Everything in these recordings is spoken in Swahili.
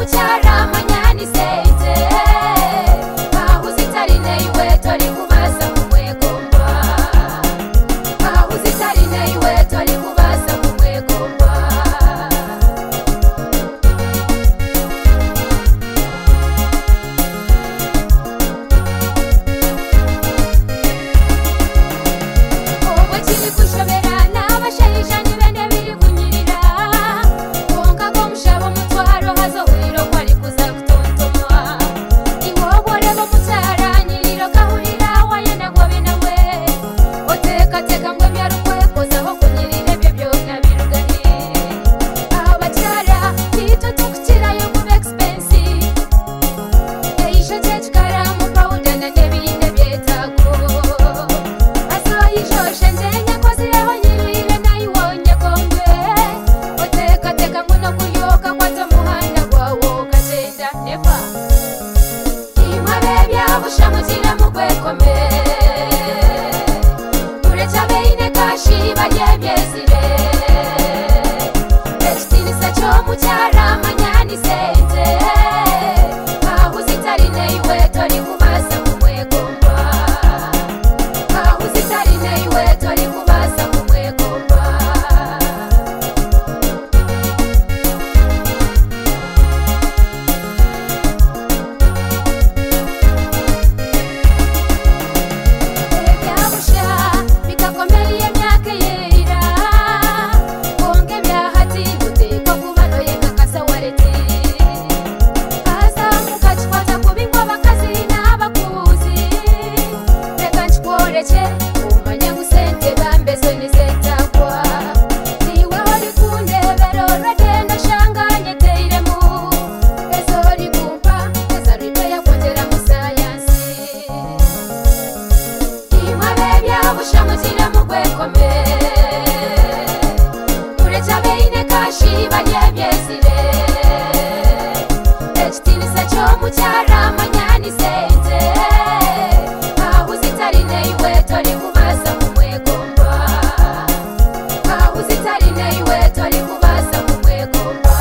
muchara manyani sente ahuzitari neiwe tori kubasa mumwegomba ahuzitari neiwe tori kubasa mumwegomba obo chili kushobera n'abashayija nibende biri kunyirira konka ko mushabo mutwaro hazohuriro kwari kuza gutontoma iwobore bo mutara nyiriro kahurira wayena gobe nawe otekateka ngo byarukwe kozaho kunyirire byo byona birugani abachara tito tukutira yo kuba expensive eisha chechkara mu powder na nebinde byetago azoyijoshe njenya kozireho nyirire nayibonye kombe otekateka ngo no kuyoka kwato muhanda gwawo kagenda neva imare byabusha muzira mu gwekome urecha beine kashi baryebyezire ekitinisa cyo mucyara manyani sente ahuzitari neiwe tori kubasa mumwegomba ahuzitari neiwe tori kubasa mumwegomba ebyabusha bikakomera emyaka eyera konge byahati gutekwa kubanoye kakasa wareti azamuka kikwata kubingwa bakazi n'abakuzi reka nkikworekye umanye ngu sente bambezo nizetagwa niweho rikundebero rwagenda shanganye teiremu ezori gumpa ezarime yakongera mu sayansi imare byabusha muzira mu gwekome urecha beine kashi baryebyezire ekitinisa cyo mucyara manyani sente ahuzitari neiwe tori kubasa mumwegomba ahuzitari neiwe tori kubasa mumwegomba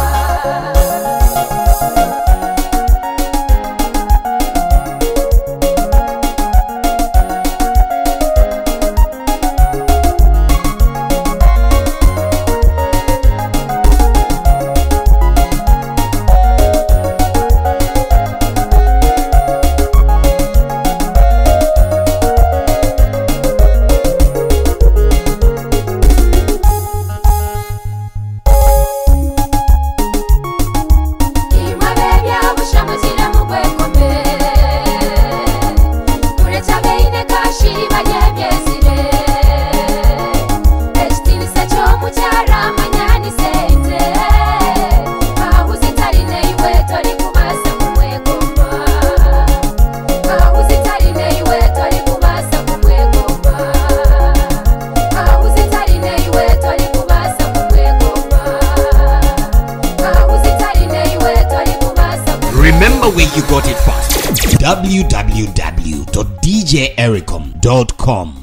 imare byabusha muzira mu gwekome urecha beine kashi baryebyezire ekitinisa cyo mucyara manyani sente ahuzitari neiwe tori kubasa mumwegomba ahuzitari neiwe tori kubasa mumwegomba ahuzitari neiwe tori kubasa mumwegomba ahuzitari neiwe tori kubasa Remember where you got it first. www.djericom.com